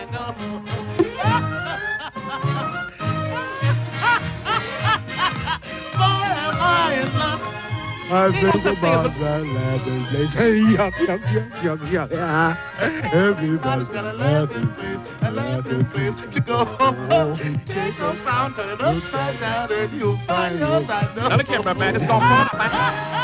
know. Boy, am I in love. I think about that laughing place. Hey, yuck, yuck, yuck, yuck, yuck. Yeah. Everybody's got a laughing place to go. Take a frown, turn it upside down, and you'll find yours. I know. Another camera, man. It's gonna fall, man.